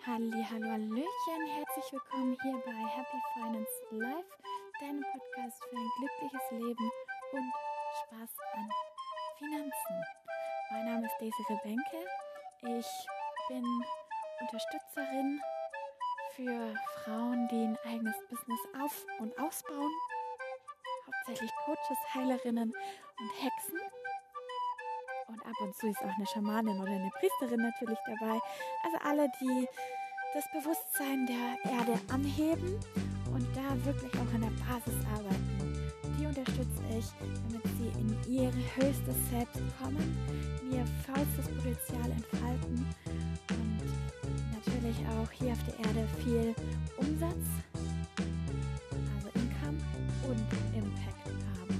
Hallo, Hallöchen, herzlich willkommen hier bei Happy Finance Life, deinem Podcast für ein glückliches Leben und Spaß an Finanzen. Mein Name ist Desiree Benke, ich bin Unterstützerin für Frauen, die ein eigenes Business auf- und ausbauen, hauptsächlich Coaches, Heilerinnen und Hexen. Und ab und zu ist auch eine Schamanin oder eine Priesterin natürlich dabei. Also alle, die das Bewusstsein der Erde anheben und da wirklich auch an der Basis arbeiten. Die unterstütze ich, damit sie in ihr höchstes Selbst kommen, in ihr vollstes Potenzial entfalten und natürlich auch hier auf der Erde viel Umsatz, also Income und Impact haben.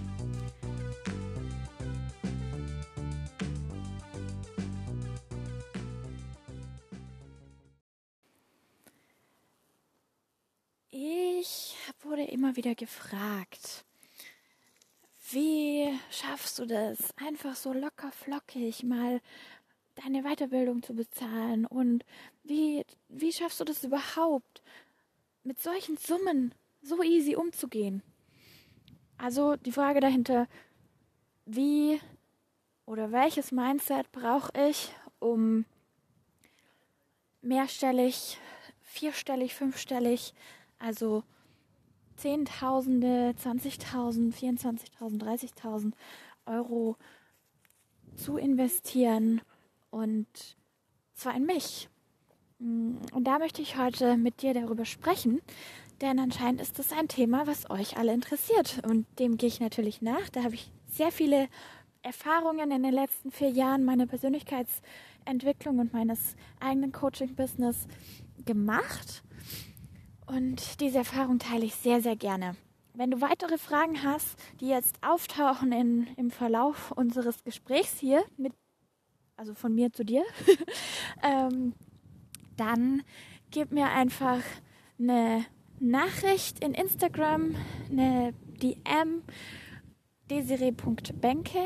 Ich wurde immer wieder gefragt, wie schaffst du das, einfach so locker flockig mal deine Weiterbildung zu bezahlen und wie schaffst du das überhaupt, mit solchen Summen so easy umzugehen? Also die Frage dahinter, wie oder welches Mindset brauche ich, um mehrstellig, vierstellig, fünfstellig, also Zehntausende, 20.000, 24.000, 30.000 Euro zu investieren und zwar in mich. Und da möchte ich heute mit dir darüber sprechen, denn anscheinend ist das ein Thema, was euch alle interessiert und dem gehe ich natürlich nach. Da habe ich sehr viele Erfahrungen in den letzten 4 Jahren meiner Persönlichkeitsentwicklung und meines eigenen Coaching-Business gemacht. Und diese Erfahrung teile ich sehr, sehr gerne. Wenn du weitere Fragen hast, die jetzt auftauchen im Verlauf unseres Gesprächs hier, also von mir zu dir, dann gib mir einfach eine Nachricht in Instagram, eine DM, desiree.benke,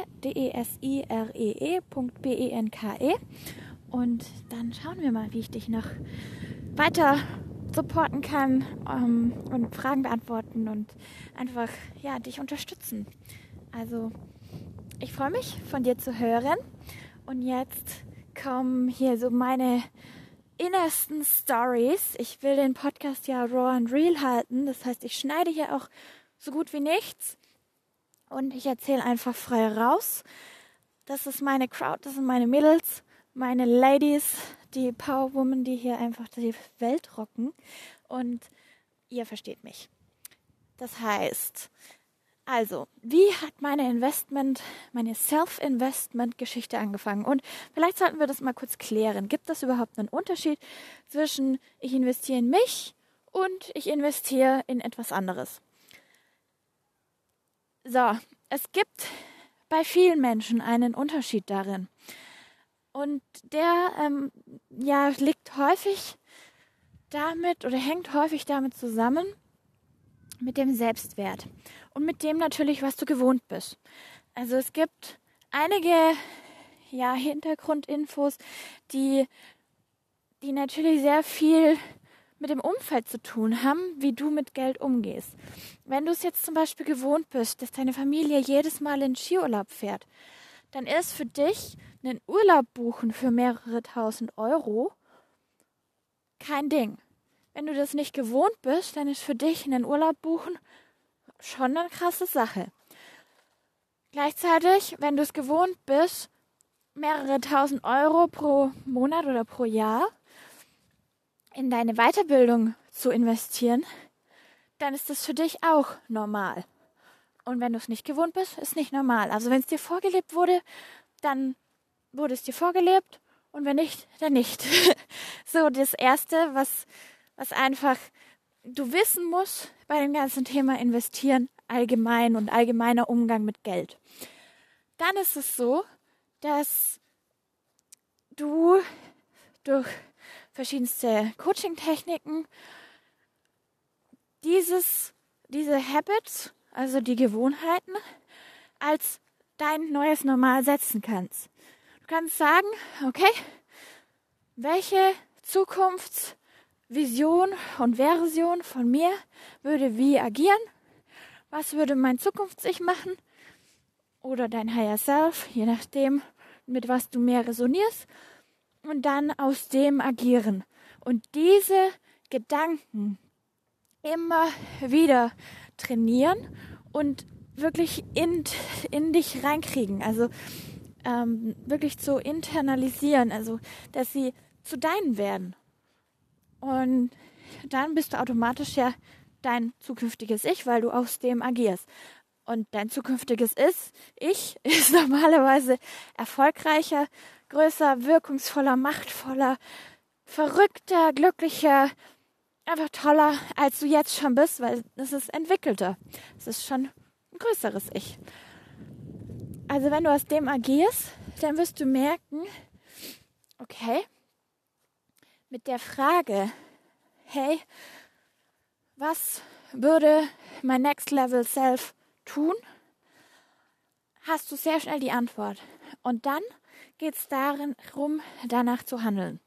desiree.benke und dann schauen wir mal, wie ich dich noch weiter supporten kann und Fragen beantworten und einfach dich unterstützen. Also ich freue mich, von dir zu hören und jetzt kommen hier so meine innersten Stories. Ich will den Podcast ja raw and real halten, das heißt, ich schneide hier auch so gut wie nichts und ich erzähle einfach frei raus. Das ist meine Crowd, das sind meine Mädels, meine Ladies, die Powerwomen, die hier einfach die Welt rocken und ihr versteht mich. Das heißt, also, wie hat meine Self-Investment-Geschichte angefangen? Und vielleicht sollten wir das mal kurz klären. Gibt es überhaupt einen Unterschied zwischen ich investiere in mich und ich investiere in etwas anderes? So, es gibt bei vielen Menschen einen Unterschied darin. Und der liegt häufig damit oder hängt häufig damit zusammen mit dem Selbstwert und mit dem natürlich, was du gewohnt bist. Also es gibt einige Hintergrundinfos, die natürlich sehr viel mit dem Umfeld zu tun haben, wie du mit Geld umgehst. Wenn du es jetzt zum Beispiel gewohnt bist, dass deine Familie jedes Mal in Skiurlaub fährt, dann ist für dich einen Urlaub buchen für mehrere tausend Euro kein Ding. Wenn du das nicht gewohnt bist, dann ist für dich einen Urlaub buchen schon eine krasse Sache. Gleichzeitig, wenn du es gewohnt bist, mehrere tausend Euro pro Monat oder pro Jahr in deine Weiterbildung zu investieren, dann ist das für dich auch normal. Und wenn du es nicht gewohnt bist, ist nicht normal. Also wenn es dir vorgelebt wurde, dann wurde es dir vorgelebt und wenn nicht, dann nicht. So, das Erste, was einfach du wissen musst bei dem ganzen Thema Investieren allgemein und allgemeiner Umgang mit Geld. Dann ist es so, dass du durch verschiedenste Coaching-Techniken diese Habits, also die Gewohnheiten, als dein neues Normal setzen kannst. Du kannst sagen, okay, welche Vision und Version von mir würde wie agieren? Was würde mein Zukunfts-Ich machen? Oder dein Higher Self, je nachdem, mit was du mehr resonierst. Und dann aus dem agieren. Und diese Gedanken immer wieder trainieren und wirklich in dich reinkriegen. Also wirklich zu internalisieren. Also, dass sie zu deinen werden. Und dann bist du automatisch ja dein zukünftiges Ich, weil du aus dem agierst. Und dein zukünftiges Ich ist normalerweise erfolgreicher, größer, wirkungsvoller, machtvoller, verrückter, glücklicher, einfach toller, als du jetzt schon bist, weil das ist entwickelter. Es ist schon ein größeres Ich. Also wenn du aus dem agierst, dann wirst du merken, okay, mit der Frage, hey, was würde mein Next Level Self tun, hast du sehr schnell die Antwort. Und dann geht es darum, danach zu handeln.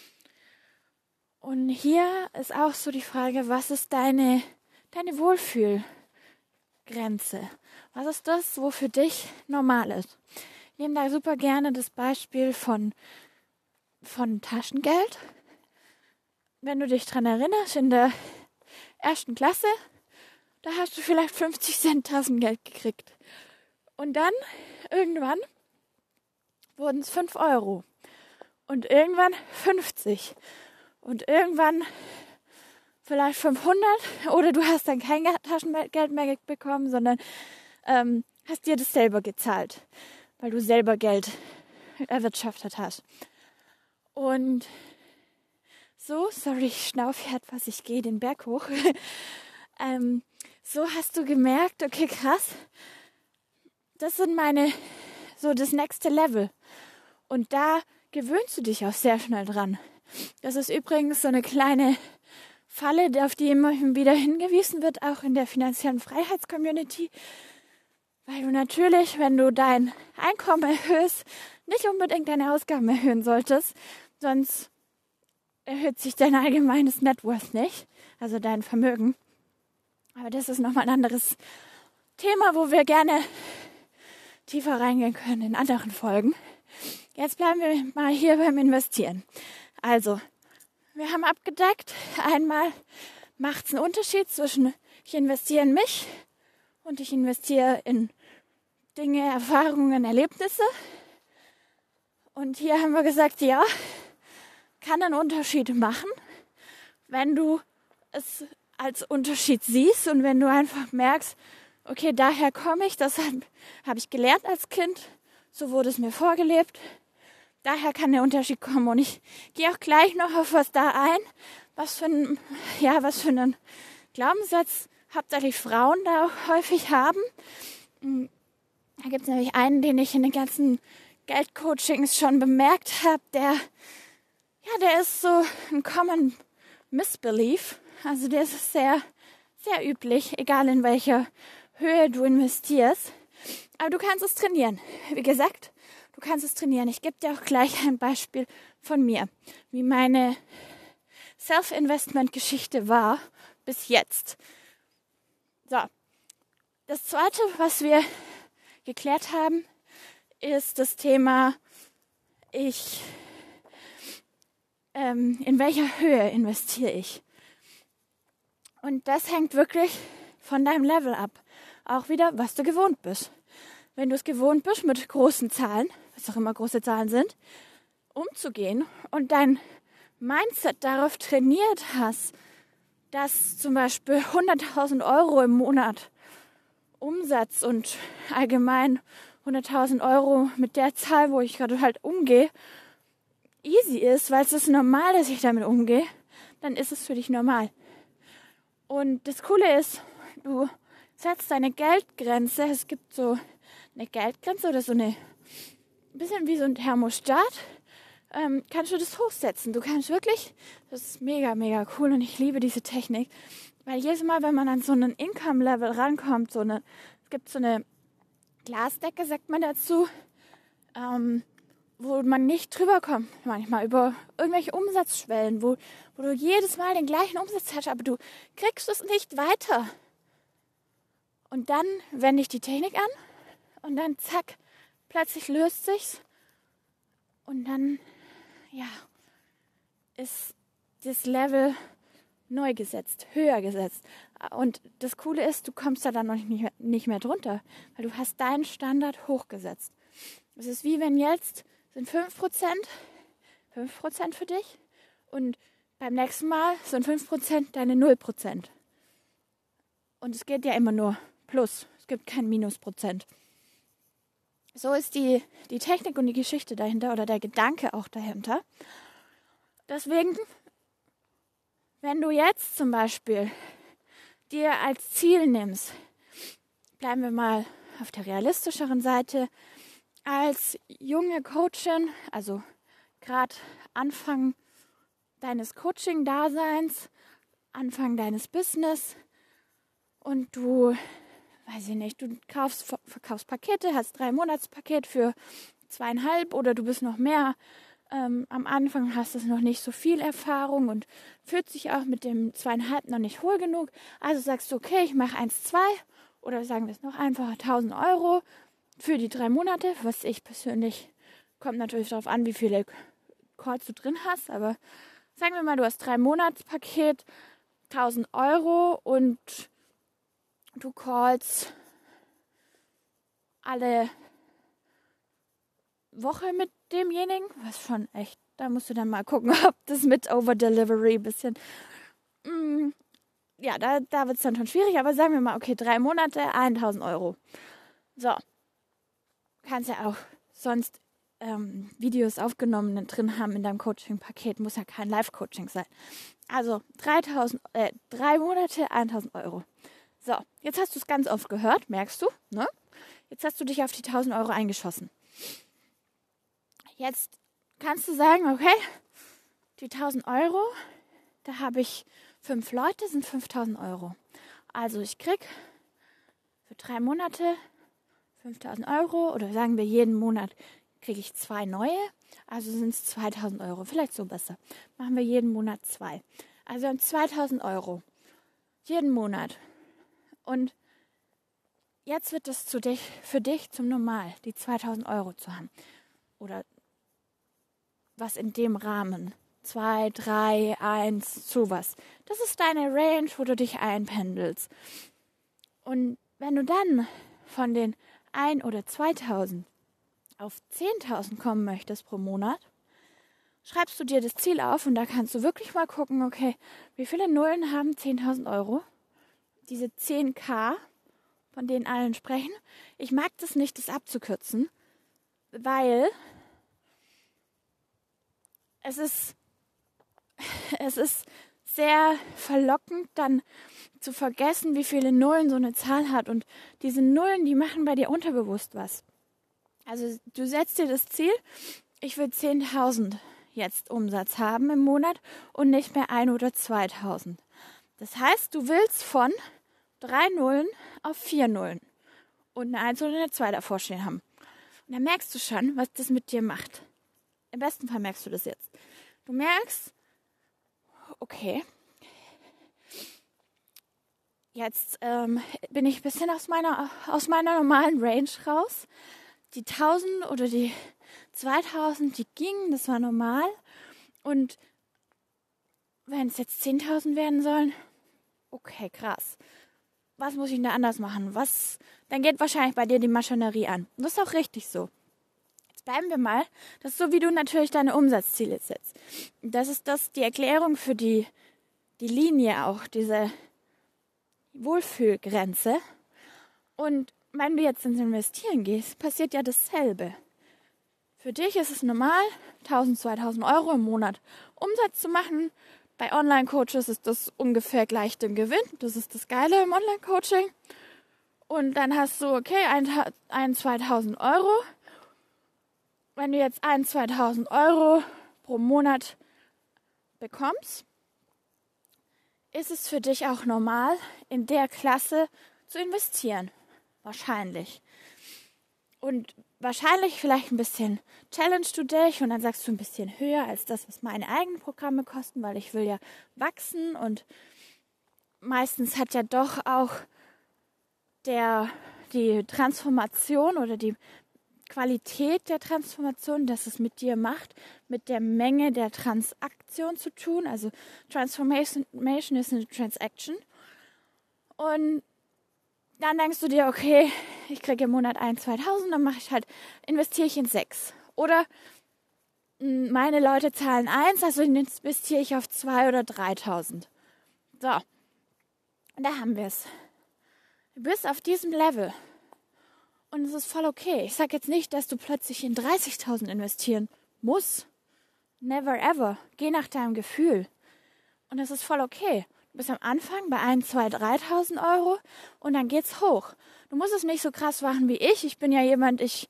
Und hier ist auch so die Frage, was ist deine Wohlfühlgrenze? Was ist das, wo für dich normal ist? Ich nehme da super gerne das Beispiel von Taschengeld. Wenn du dich dran erinnerst, in der 1. Klasse, da hast du vielleicht 50 Cent Taschengeld gekriegt. Und dann, irgendwann, wurden es 5 Euro. Und irgendwann 50. Und irgendwann vielleicht 500. Oder du hast dann kein Taschengeld mehr bekommen, sondern hast dir das selber gezahlt. Weil du selber Geld erwirtschaftet hast. Und so, sorry, ich schnaufe hier etwas, ich gehe den Berg hoch. So hast du gemerkt, okay, krass, das sind das nächste Level. Und da gewöhnst du dich auch sehr schnell dran. Das ist übrigens so eine kleine Falle, auf die immer wieder hingewiesen wird, auch in der finanziellen Freiheits-Community. Weil du natürlich, wenn du dein Einkommen erhöhst, nicht unbedingt deine Ausgaben erhöhen solltest, sonst erhöht sich dein allgemeines Net Worth nicht, also dein Vermögen. Aber das ist nochmal ein anderes Thema, wo wir gerne tiefer reingehen können in anderen Folgen. Jetzt bleiben wir mal hier beim Investieren. Also, wir haben abgedeckt, einmal macht es einen Unterschied zwischen ich investiere in mich und ich investiere in Dinge, Erfahrungen, Erlebnisse. Und hier haben wir gesagt, ja, kann einen Unterschied machen, wenn du es als Unterschied siehst und wenn du einfach merkst, okay, daher komme ich, das habe ich gelernt als Kind, so wurde es mir vorgelebt, daher kann der Unterschied kommen. Und ich gehe auch gleich noch auf was da ein, was für einen Glaubenssatz hauptsächlich Frauen da auch häufig haben. Da gibt es nämlich einen, den ich in den ganzen Geldcoachings schon bemerkt habe, der ist so ein Common Misbelief. Also der ist sehr, sehr üblich, egal in welcher Höhe du investierst. Aber du kannst es trainieren. Wie gesagt, du kannst es trainieren. Ich gebe dir auch gleich ein Beispiel von mir, wie meine Self-Investment-Geschichte war bis jetzt. So, das Zweite, was wir geklärt haben, ist das Thema, in welcher Höhe investiere ich. Und das hängt wirklich von deinem Level ab. Auch wieder, was du gewohnt bist. Wenn du es gewohnt bist, mit großen Zahlen, was auch immer große Zahlen sind, umzugehen und dein Mindset darauf trainiert hast, dass zum Beispiel 100.000 Euro im Monat Umsatz und allgemein 100.000 Euro mit der Zahl, wo ich gerade halt umgehe, easy ist, weil es ist normal, dass ich damit umgehe, dann ist es für dich normal. Und das Coole ist, du setzt deine Geldgrenze, es gibt so eine Geldgrenze oder so ein bisschen wie so ein Thermostat, kannst du das hochsetzen. Du kannst wirklich, das ist mega, mega cool und ich liebe diese Technik, weil jedes Mal, wenn man an so einen Income-Level rankommt, es gibt so eine Glasdecke, sagt man dazu, wo man nicht drüber kommt, manchmal über irgendwelche Umsatzschwellen, wo du jedes Mal den gleichen Umsatz hast, aber du kriegst es nicht weiter. Und dann wende ich die Technik an und dann zack, plötzlich löst sich's und dann, ist das Level neu gesetzt, höher gesetzt. Und das Coole ist, du kommst da dann noch nicht mehr drunter, weil du hast deinen Standard hochgesetzt. Es ist wie wenn jetzt sind 5% für dich und beim nächsten Mal sind 5% deine 0%. Und es geht ja immer nur plus, es gibt kein Minusprozent. So ist die Technik und die Geschichte dahinter oder der Gedanke auch dahinter. Deswegen, wenn du jetzt zum Beispiel dir als Ziel nimmst, bleiben wir mal auf der realistischeren Seite, als junge Coachin, also gerade Anfang deines Coaching-Daseins, Anfang deines Business und du, weiß ich nicht, du verkaufst Pakete, hast 3-Monats-Paket für 2,5 oder du bist noch mehr. Am Anfang hast du noch nicht so viel Erfahrung und fühlt sich auch mit dem 2,5 noch nicht hohl genug. Also sagst du, okay, ich mache 1,2 oder sagen wir es noch einfacher, 1.000 Euro für die 3 Monate. Was ich persönlich, kommt natürlich darauf an, wie viele Calls du drin hast. Aber sagen wir mal, du hast 3-Monats-Paket, 1.000 Euro und du callst alle Woche mit demjenigen, was schon echt, da musst du dann mal gucken, ob das mit Overdelivery ein bisschen, da wird es dann schon schwierig, aber sagen wir mal, okay, 3 Monate, 1.000 Euro. So, kannst ja auch sonst Videos aufgenommen drin haben in deinem Coaching-Paket, muss ja kein Live-Coaching sein. Also 3 Monate, 1.000 Euro. So, jetzt hast du es ganz oft gehört, merkst du, ne? Jetzt hast du dich auf die 1.000 Euro eingeschossen. Jetzt kannst du sagen, okay, die 1.000 Euro, da habe ich 5 Leute, sind 5.000 Euro. Also ich krieg für 3 Monate 5.000 Euro oder sagen wir jeden Monat kriege ich 2 neue, also sind es 2.000 Euro, vielleicht so besser. Machen wir jeden Monat 2. Also 2.000 Euro jeden Monat. Und jetzt wird es für dich zum Normal, die 2.000 Euro zu haben. Oder was in dem Rahmen. 2, 3, 1, sowas. Das ist deine Range, wo du dich einpendelst. Und wenn du dann von den 1 oder 2.000 auf 10.000 kommen möchtest pro Monat, schreibst du dir das Ziel auf und da kannst du wirklich mal gucken, okay, wie viele Nullen haben 10.000 Euro? Diese 10.000, von denen allen sprechen. Ich mag das nicht, das abzukürzen, weil es ist sehr verlockend, dann zu vergessen, wie viele Nullen so eine Zahl hat. Und diese Nullen, die machen bei dir unterbewusst was. Also du setzt dir das Ziel, ich will 10.000 jetzt Umsatz haben im Monat und nicht mehr 1 oder 2.000. Das heißt, du willst von 3 Nullen auf 4 Nullen und eine 1 oder eine 2 davor stehen haben. Und dann merkst du schon, was das mit dir macht. Im besten Fall merkst du das jetzt. Du merkst, okay, jetzt bin ich ein bisschen aus meiner normalen Range raus. Die 1.000 oder die 2.000, die gingen, das war normal. Und wenn es jetzt 10.000 werden sollen, okay, krass. Was muss ich denn da anders machen? Dann geht wahrscheinlich bei dir die Maschinerie an. Und das ist auch richtig so. Jetzt bleiben wir mal. Das ist so, wie du natürlich deine Umsatzziele setzt. Das ist die Erklärung für die Linie auch, diese Wohlfühlgrenze. Und wenn du jetzt ins Investieren gehst, passiert ja dasselbe. Für dich ist es normal, 1.000, 2.000 Euro im Monat Umsatz zu machen. Bei Online-Coaches ist das ungefähr gleich dem Gewinn. Das ist das Geile im Online-Coaching. Und dann hast du, okay, 2.000 Euro. Wenn du jetzt 2.000 Euro pro Monat bekommst, ist es für dich auch normal, in der Klasse zu investieren. Wahrscheinlich. Und wahrscheinlich vielleicht ein bisschen challengest du dich und dann sagst du ein bisschen höher als das, was meine eigenen Programme kosten, weil ich will ja wachsen und meistens hat ja doch auch die Transformation oder die Qualität der Transformation, dass es mit dir macht, mit der Menge der Transaktion zu tun. Also Transformation ist eine Transaction. Und dann denkst du dir, okay, ich kriege im Monat 1.000, 2.000, dann investiere ich in 6. Oder meine Leute zahlen 1, also investiere ich auf 2.000 oder 3.000. So, und da haben wir es. Du bist auf diesem Level. Und es ist voll okay. Ich sage jetzt nicht, dass du plötzlich in 30.000 investieren musst. Never ever. Geh nach deinem Gefühl. Und es ist voll okay. Du bist am Anfang bei 1, 2, 3.000 Euro und dann geht's hoch. Du musst es nicht so krass machen wie ich. Ich bin ja jemand, ich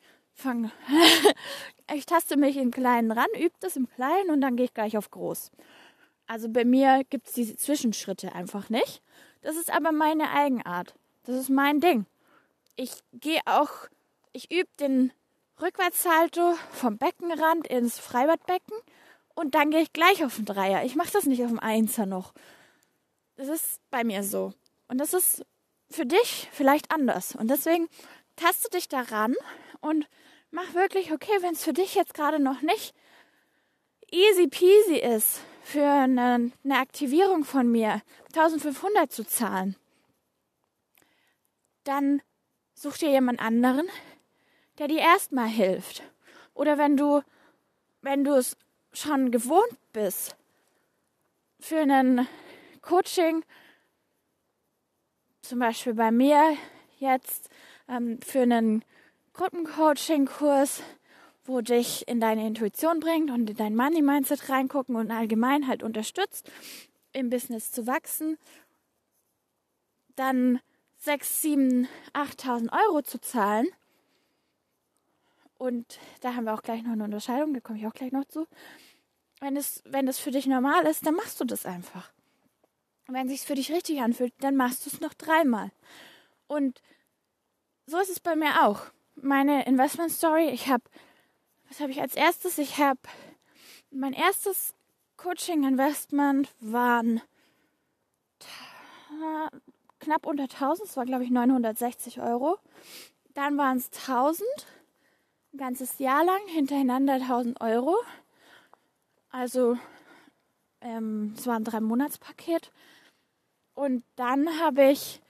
taste mich in Kleinen ran, übe das im Kleinen und dann gehe ich gleich auf groß. Also bei mir gibt es diese Zwischenschritte einfach nicht. Das ist aber meine Eigenart. Das ist mein Ding. Ich übe den Rückwärtssalto vom Beckenrand ins Freibadbecken und dann gehe ich gleich auf den Dreier. Ich mache das nicht auf dem Einser noch. Das ist bei mir so. Und das ist für dich vielleicht anders. Und deswegen taste dich daran und mach wirklich, okay, wenn es für dich jetzt gerade noch nicht easy peasy ist, für eine Aktivierung von mir 1.500 zu zahlen, dann such dir jemand anderen, der dir erstmal hilft. Oder wenn du es schon gewohnt bist, für ein Coaching, zum Beispiel bei mir jetzt, für einen Gruppencoaching-Kurs, wo dich in deine Intuition bringt und in dein Money-Mindset reingucken und allgemein halt unterstützt, im Business zu wachsen, dann 6.000, 7.000, 8.000 Euro zu zahlen. Und da haben wir auch gleich noch eine Unterscheidung, da komme ich auch gleich noch zu. Wenn es für dich normal ist, dann machst du das einfach. Und wenn es sich für dich richtig anfühlt, dann machst du es noch 3-mal. Und so ist es bei mir auch. Meine Investment Story, was habe ich als erstes? Mein erstes Coaching-Investment waren knapp unter 1.000, das war glaube ich 960 Euro. Dann waren es 1.000, ein ganzes Jahr lang hintereinander 1.000 Euro. Also es war ein 3-Monats-Paket. Und dann habe ich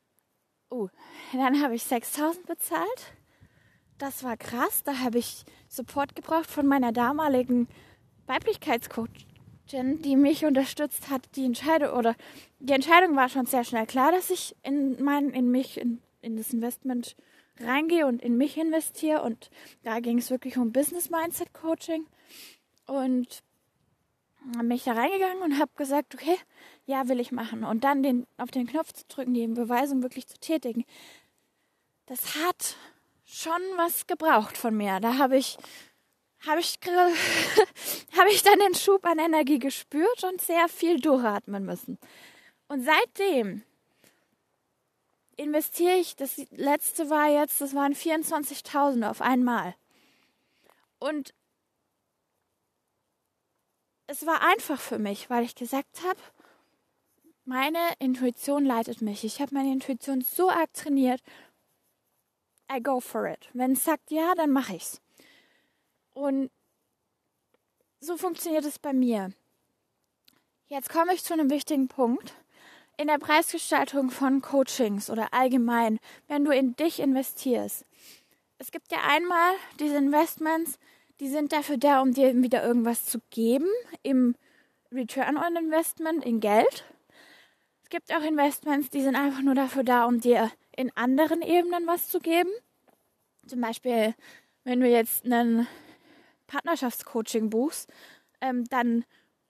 6.000 bezahlt. Das war krass. Da habe ich Support gebraucht von meiner damaligen Weiblichkeitscoachin, die mich unterstützt hat. Die Entscheidung war schon sehr schnell klar, dass ich in das Investment reingehe und in mich investiere. Und da ging es wirklich um Business Mindset Coaching. Und habe mich da reingegangen und habe gesagt, okay, ja, will ich machen. Und dann auf den Knopf zu drücken, die Beweisung wirklich zu tätigen, das hat schon was gebraucht von mir. Da habe ich dann den Schub an Energie gespürt und sehr viel durchatmen müssen. Und seitdem investiere ich, das letzte war jetzt, das waren 24.000 auf einmal. Und es war einfach für mich, weil ich gesagt habe, meine Intuition leitet mich. Ich habe meine Intuition so arg trainiert, I go for it. Wenn es sagt ja, dann mache ich's. Und so funktioniert es bei mir. Jetzt komme ich zu einem wichtigen Punkt. In der Preisgestaltung von Coachings oder allgemein, wenn du in dich investierst. Es gibt ja einmal diese Investments, die sind dafür da, um dir wieder irgendwas zu geben, im Return on Investment, in Geld. Es gibt auch Investments, die sind einfach nur dafür da, um dir in anderen Ebenen was zu geben. Zum Beispiel, wenn du jetzt einen Partnerschaftscoaching buchst, dann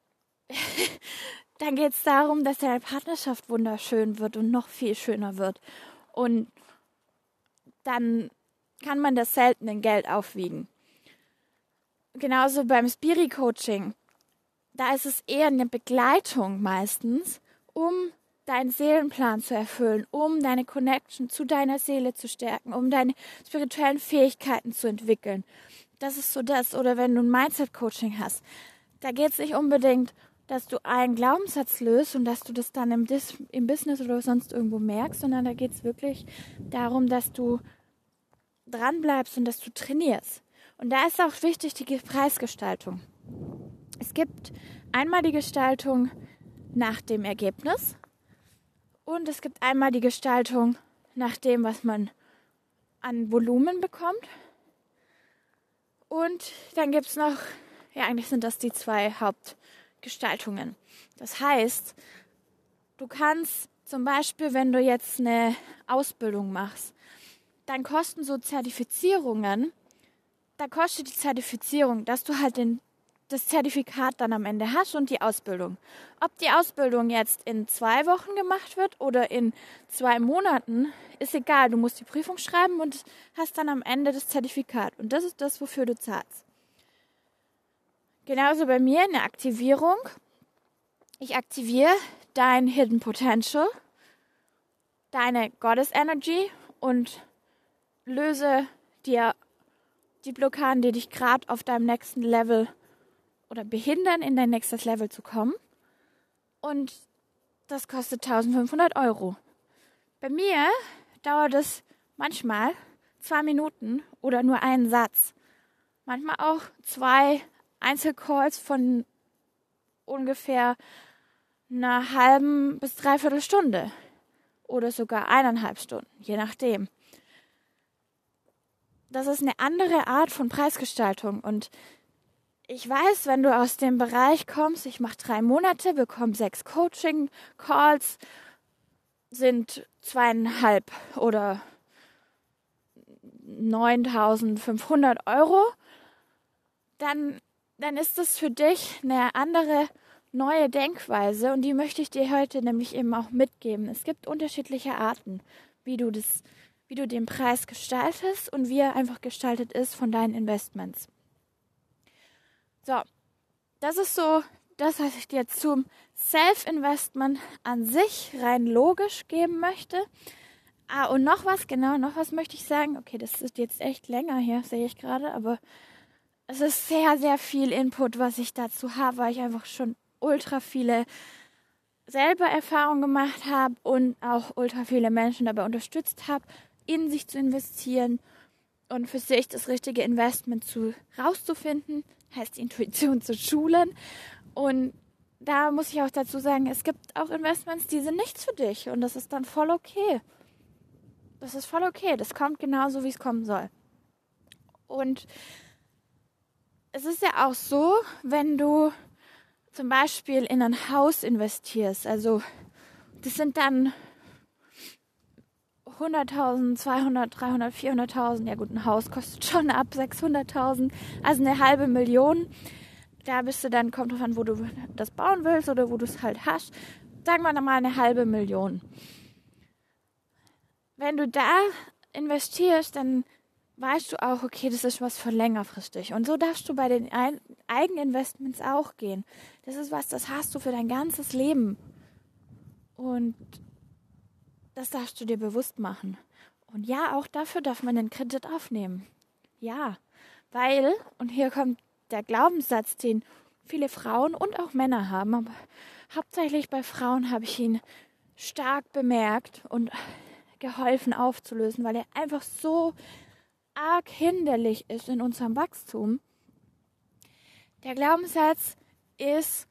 geht es darum, dass deine Partnerschaft wunderschön wird und noch viel schöner wird. Und dann kann man das selten in Geld aufwiegen. Genauso beim Spiri-Coaching. Da ist es eher eine Begleitung meistens, um deinen Seelenplan zu erfüllen, um deine Connection zu deiner Seele zu stärken, um deine spirituellen Fähigkeiten zu entwickeln. Das ist so das. Oder wenn du ein Mindset-Coaching hast, da geht es nicht unbedingt, dass du einen Glaubenssatz löst und dass du das dann im Business oder sonst irgendwo merkst, sondern da geht es wirklich darum, dass du dran bleibst und dass du trainierst. Und da ist auch wichtig die Preisgestaltung. Es gibt einmal die Gestaltung nach dem Ergebnis und es gibt einmal die Gestaltung nach dem, was man an Volumen bekommt. Und dann gibt es noch, ja, eigentlich sind das die 2 Hauptgestaltungen. Das heißt, du kannst zum Beispiel, wenn du jetzt eine Ausbildung machst, dann kosten so Zertifizierungen, da kostet die Zertifizierung, dass du halt das Zertifikat dann am Ende hast und die Ausbildung. Ob die Ausbildung jetzt in 2 Wochen gemacht wird oder in 2 Monaten, ist egal. Du musst die Prüfung schreiben und hast dann am Ende das Zertifikat. Und das ist das, wofür du zahlst. Genauso bei mir in der Aktivierung. Ich aktiviere dein Hidden Potential, deine Goddess Energy und löse dir die Blockaden, die dich gerade auf deinem nächsten Level oder behindern, in dein nächstes Level zu kommen. Und das kostet 1.500 €. Bei mir dauert es manchmal 2 Minuten oder nur einen Satz. Manchmal auch 2 Einzelcalls von ungefähr einer halben bis 3/4 Stunde. Oder sogar 1,5 Stunden, je nachdem. Das ist eine andere Art von Preisgestaltung. Und ich weiß, wenn du aus dem Bereich kommst, ich mache 3 Monate, bekomme 6 Coaching-Calls, sind 2,5 oder 9.500 €, dann ist das für dich eine andere, neue Denkweise und die möchte ich dir heute nämlich eben auch mitgeben. Es gibt unterschiedliche Arten, wie du den Preis gestaltest und wie er einfach gestaltet ist von deinen Investments. So, das ist so das, was ich dir zum Self-Investment an sich rein logisch geben möchte. Und noch was möchte ich sagen. Okay, das ist jetzt echt länger hier, sehe ich gerade, aber es ist sehr, sehr viel Input, was ich dazu habe, weil ich einfach schon ultra viele selber Erfahrungen gemacht habe und auch ultra viele Menschen dabei unterstützt habe, in sich zu investieren und für sich das richtige Investment rauszufinden, heißt die Intuition zu schulen. Und da muss ich auch dazu sagen, es gibt auch Investments, die sind nichts für dich und das ist dann voll okay. Das ist voll okay, das kommt genauso, wie es kommen soll. Und es ist ja auch so, wenn du zum Beispiel in ein Haus investierst, also das sind dann 100.000, 200, 300, 400.000, ja gut, ein Haus kostet schon ab 600.000, also 500.000. Da bist du dann, kommt drauf an, wo du das bauen willst oder wo du es halt hast, sagen wir mal 500.000. Wenn du da investierst, dann weißt du auch, okay, das ist was für längerfristig. Und so darfst du bei den Eigeninvestments auch gehen. Das ist was, das hast du für dein ganzes Leben. Und das darfst du dir bewusst machen. Und ja, auch dafür darf man einen Kredit aufnehmen. Ja, weil, und hier kommt der Glaubenssatz, den viele Frauen und auch Männer haben, aber hauptsächlich bei Frauen habe ich ihn stark bemerkt und geholfen aufzulösen, weil er einfach so arg hinderlich ist in unserem Wachstum. Der Glaubenssatz ist,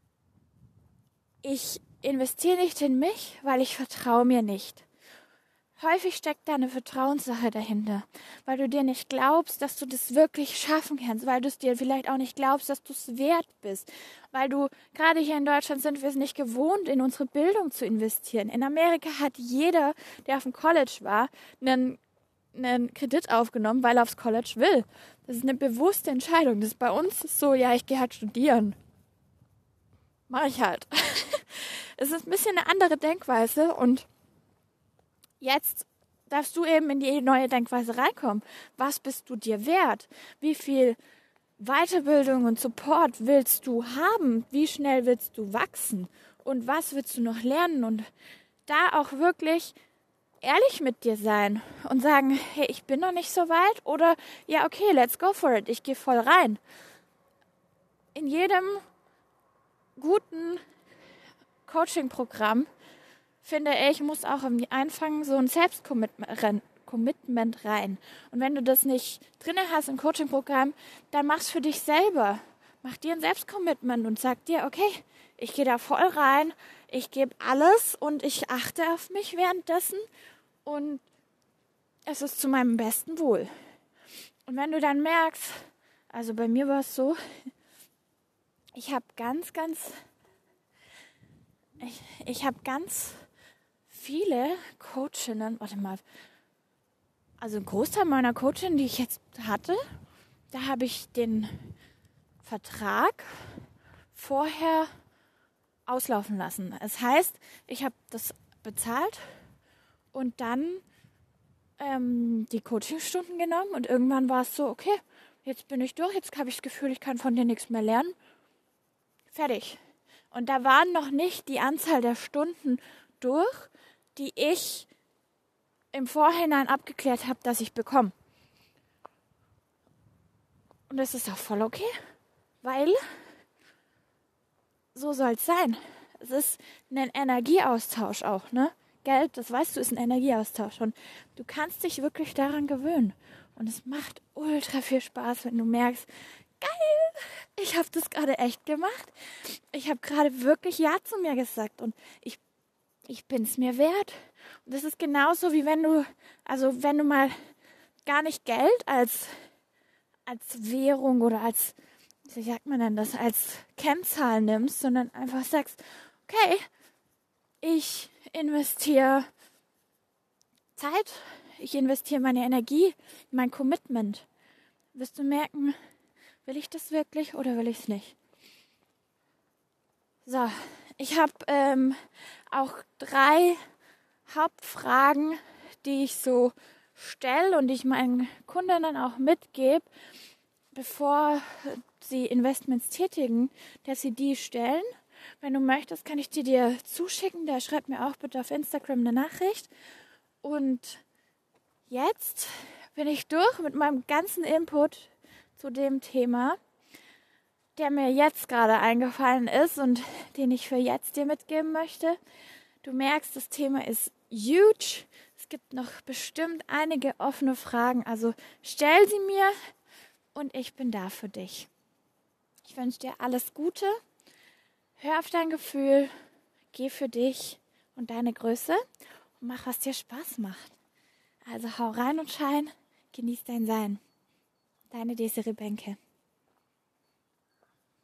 ich investiere nicht in mich, weil ich vertraue mir nicht. Häufig steckt da eine Vertrauenssache dahinter, weil du dir nicht glaubst, dass du das wirklich schaffen kannst, weil du es dir vielleicht auch nicht glaubst, dass du es wert bist, weil du, gerade hier in Deutschland sind wir es nicht gewohnt, in unsere Bildung zu investieren. In Amerika hat jeder, der auf dem College war, einen Kredit aufgenommen, weil er aufs College will. Das ist eine bewusste Entscheidung. Das ist bei uns so, ja, ich gehe halt studieren. Mache ich halt. Es ist ein bisschen eine andere Denkweise und jetzt darfst du eben in die neue Denkweise reinkommen. Was bist du dir wert? Wie viel Weiterbildung und Support willst du haben? Wie schnell willst du wachsen? Und was willst du noch lernen? Und da auch wirklich ehrlich mit dir sein und sagen, hey, ich bin noch nicht so weit oder ja, okay, let's go for it, ich gehe voll rein. In jedem guten Coaching-Programm, finde ich, muss auch am Anfang so ein Selbstcommitment rein. Und wenn du das nicht drin hast im Coaching-Programm, dann mach's für dich selber. Mach dir ein Selbstcommitment und sag dir, okay, ich gehe da voll rein, ich gebe alles und ich achte auf mich währenddessen und es ist zu meinem besten Wohl. Und wenn du dann merkst, also bei mir war es so, ich habe ganz viele Coachinnen, also ein Großteil meiner Coachinnen, die ich jetzt hatte, da habe ich den Vertrag vorher auslaufen lassen. Das heißt, ich habe das bezahlt und dann die Coachingstunden genommen und irgendwann war es so, okay, jetzt bin ich durch, jetzt habe ich das Gefühl, ich kann von dir nichts mehr lernen. Fertig. Und da waren noch nicht die Anzahl der Stunden durch, die ich im Vorhinein abgeklärt habe, dass ich bekomme. Und das ist auch voll okay, weil so soll es sein. Es ist ein Energieaustausch auch, ne? Geld, das weißt du, ist ein Energieaustausch. Und du kannst dich wirklich daran gewöhnen. Und es macht ultra viel Spaß, wenn du merkst, geil, ich habe das gerade echt gemacht. Ich habe gerade wirklich Ja zu mir gesagt. Und ich bin es mir wert. Und das ist genauso wie wenn du mal gar nicht Geld als Währung oder als, wie sagt man denn das, als Kennzahl nimmst, sondern einfach sagst, okay, ich investiere Zeit, ich investiere meine Energie, mein Commitment. Wirst du merken, will ich das wirklich oder will ich es nicht? So, ich habe auch 3 Hauptfragen, die ich so stelle und die ich meinen Kundinnen auch mitgebe, bevor sie Investments tätigen, dass sie die stellen. Wenn du möchtest, kann ich dir zuschicken. Der schreibt mir auch bitte auf Instagram eine Nachricht. Und jetzt bin ich durch mit meinem ganzen Input zu dem Thema, der mir jetzt gerade eingefallen ist und den ich für jetzt dir mitgeben möchte. Du merkst, das Thema ist huge. Es gibt noch bestimmt einige offene Fragen. Also stell sie mir und ich bin da für dich. Ich wünsche dir alles Gute. Hör auf dein Gefühl, geh für dich und deine Größe und mach, was dir Spaß macht. Also hau rein und schein, genieß dein Sein. Deine Desiree Benke.